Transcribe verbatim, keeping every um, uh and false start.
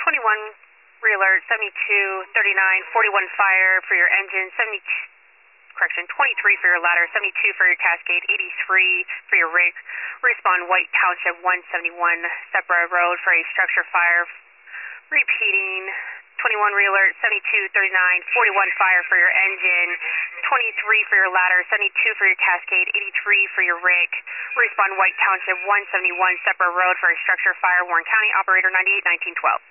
twenty-one, re-alert, seventy-two, thirty-nine, forty-one fire for your engine, seventy-two, correction, twenty-three for your ladder, seventy-two for your cascade, eighty-three for your rig. Respawn White Township, one seventy-one, Sepra Road for a structure fire. Repeating, twenty-one re-alert, seventy-two, thirty-nine, forty-one fire for your engine, twenty-three for your ladder, seventy-two for your cascade, eighty-three for your rig. Respawn White Township, one seventy-one, Sepra Road for a structure fire, Warren County, operator ninety-eight nineteen twelve.